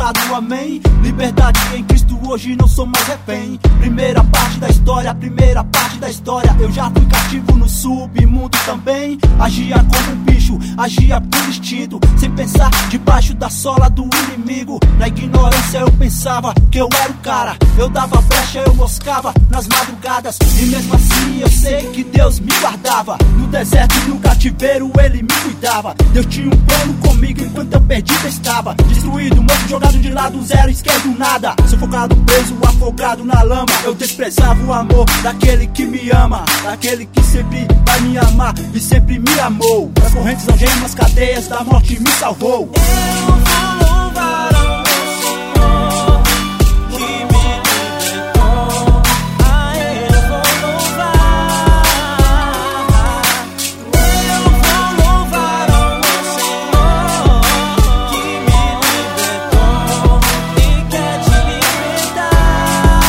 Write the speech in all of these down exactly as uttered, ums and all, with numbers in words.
libertado, amém. Liberdade em Cristo, hoje não sou mais refém. Primeira parte da história, primeira parte da história. Eu já fui cativo no submundo também. Agia como um bicho, agia por instinto, sem pensar debaixo da sola do inimigo. Na ignorância eu pensava que eu era o cara. Eu dava brecha, eu moscava nas madrugadas. E mesmo assim eu sei que Deus me guardava. No deserto e no cativeiro ele me cuidava. Deus tinha um plano comigo enquanto eu perdido estava. Destruído, morto, jogado de lado, zero, esquerdo, nada. Sufocado, preso, afogado na lama. Eu desprezava o amor daquele que me ama, daquele que sempre vai me amar e sempre me amou. Das correntes, algemas, cadeias da morte me salvou. Eu vou louvar ao meu Senhor que me libertou. Ah, eu vou louvar. Eu vou louvar ao meu Senhor que me libertou e quer te libertar.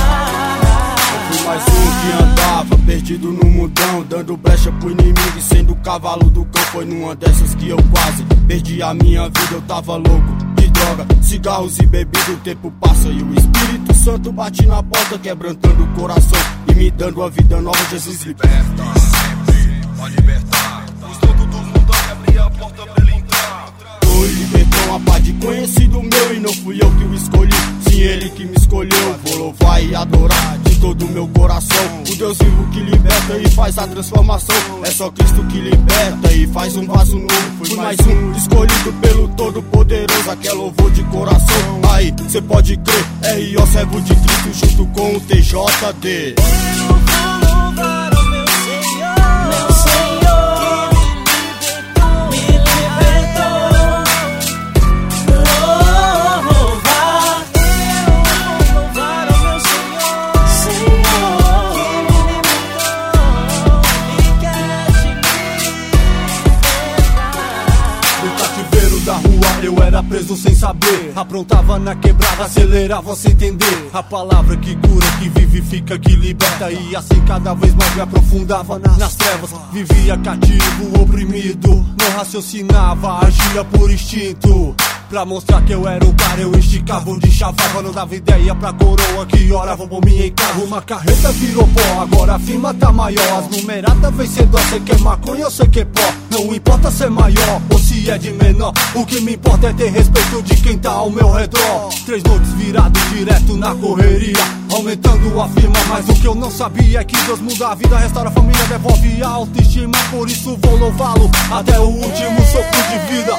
Eu fui mais um que andava perdido no mundão, dando brecha pro inimigo e sendo cavalo do cão. Foi numa dessas que eu quase perdi a minha vida. Eu tava louco de droga, cigarros e bebida. O tempo passa e o Espírito Santo bate na porta, quebrantando o coração e me dando a vida nova. Jesus liberta, sempre pode libertar. Os loucos do mundo abrem a porta pra ele entrar. Foi libertão, a paz de conhecido meu, e não fui eu que o escolhi, sim ele que me escolheu. Vou louvar e adorar de todo o meu coração o Deus vivo que liberta e faz a transformação. É só Cristo que liberta e faz um vaso novo. Fui mais um escolhido pelo Todo-Poderoso, aquele louvor de coração. Aí, cê pode crer, R O servo de Cristo junto com o T J D. Eu vou louvar ao meu Senhor, meu Senhor que me libertou, me libertou. Louvar, eu vou louvar ao meu Senhor, Senhor que me libertou e quer te libertar. No cativeiro da rua eu era preso sem saber. Aprontava na quebrada, acelerava sem entender. A palavra que cura, que vivifica, que liberta. E assim cada vez mais me aprofundava nas trevas. Vivia cativo, oprimido, não raciocinava, agia por instinto. Pra mostrar que eu era o cara, eu esticava onde chavava. Não dava ideia pra coroa que hora vou por mim em carro. Uma carreta virou pó, agora a firma tá maior. As numeradas vencedor, sei que é maconha ou sei que é pó. Não importa se é maior ou se é de menor, o que me importa é ter respeito de quem tá ao meu redor. Três noites virado direto na correria, aumentando a firma, mas o que eu não sabia é que Deus muda a vida, restaura a família, devolve a autoestima. Por isso vou louvá-lo até o último sopro de vida.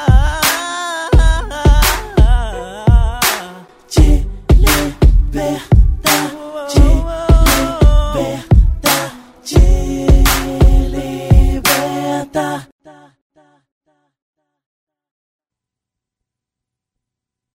Te libertar.